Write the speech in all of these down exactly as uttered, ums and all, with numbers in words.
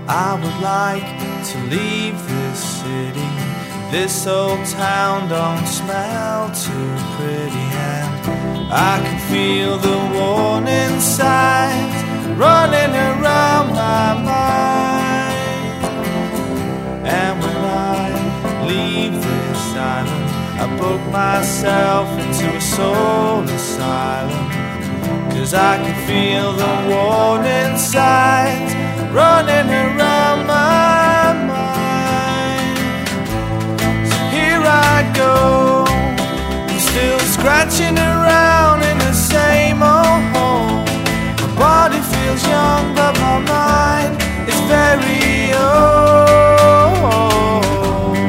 I would like to leave this city. This old town don't smell too pretty, and I can feel the warning signs running around my mind. And when I leave this island, I book myself into a soul asylum, 'cause I can feel the warning signs running around my mind. So here I go, still scratching around in the same old hole. My body feels young, but my mind is very old.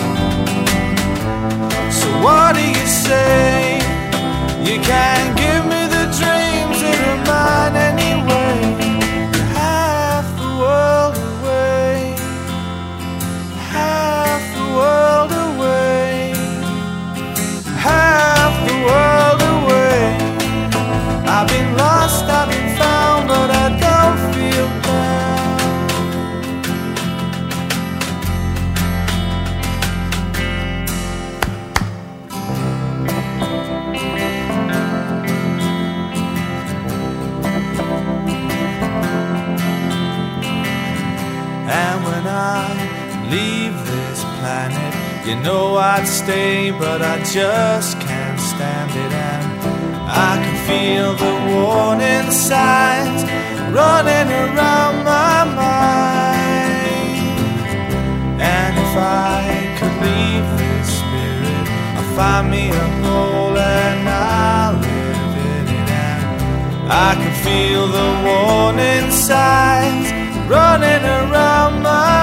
So what do you say? You can't give me the dreams that are mine anyway. Half the world away, half the world away, half the world away. I've been lost, I've been found, but I don't feel down. And when I leave this planet, you know I'd stay, but I just can't stand it. And I can feel the warning signs running around my mind. And if I could leave this spirit, I'll find me a hole and I'll live in it. And I can feel the warning signs running around my